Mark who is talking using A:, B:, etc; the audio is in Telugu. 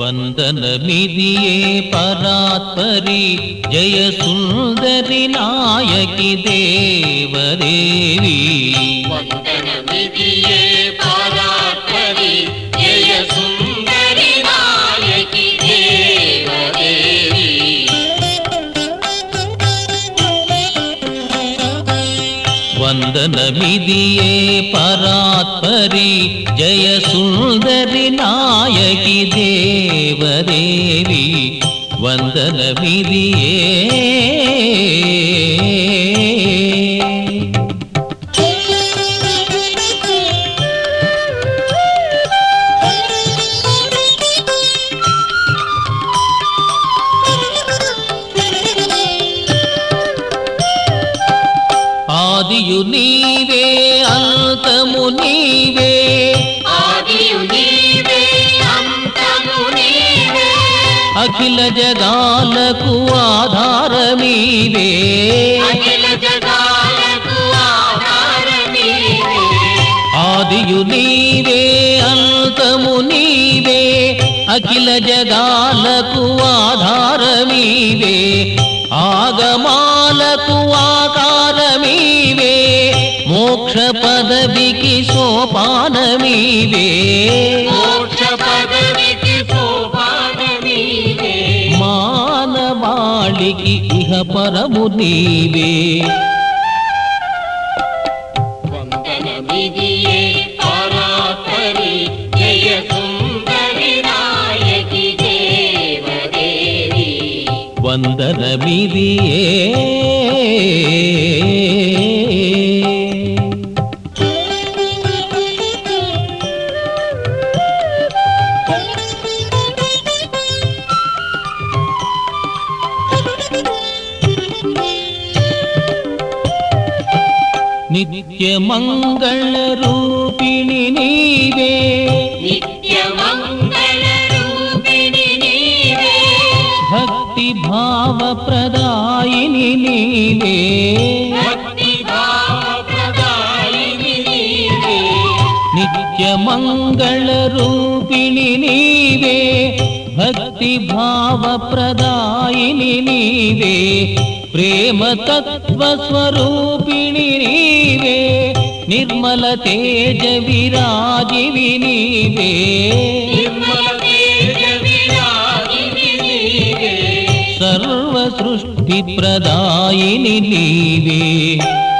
A: వందనమిదియే పరాత్పరి జయ సుందరి నాయకి దేవదేవి
B: వందనమిదియే పరాత్పరి జయ సుందరి నాయకి దేవదేవి
A: వందనమిదియే పరాత్పరి జయ సుందరి నాయకి దేవదేవి వందనమిదియే ఆదియు నీవే అంతము నీవే
B: ఆదియు నీవే అంతము నీవే
A: అఖిల జగాలకు ఆధారమీవే
B: అఖిల జగాలకు ఆధారమీవే
A: ఆదియు నీవే అంతము నీవే అఖిల జగాలకు ఆధారమీవే ఆగమాలకు ఆకారమీవే మోక్ష పదవికి సోపానమీవే
B: మోక్ష పదవికి సోపానమీవే
A: మానవాళికి ఇహ పరము నీవే
B: వందనమిదియే పరాత్పరి జయ సుందరి నాయకి దేవదేవి
A: వందనమిదియే నిత్య మంగళ రూపిణి నీవే
B: నిత్య మంగళ రూపిణి నీవే
A: భక్తి భావ ప్రదాయిని నీవే
B: భక్తి భావ ప్రదాయిని నీవే
A: నిత్య మంగళ రూపిణి నీవే భక్తి భావ ప్రదాయిని నీవే ప్రేమ తత్వ స్వరూపిణి నీవే నిర్మల తేజ విరాజివి నీవే
B: నిర్మల తేజ విరాజిని నీవే
A: సర్వ సృష్టి ప్రదాయిని నీవే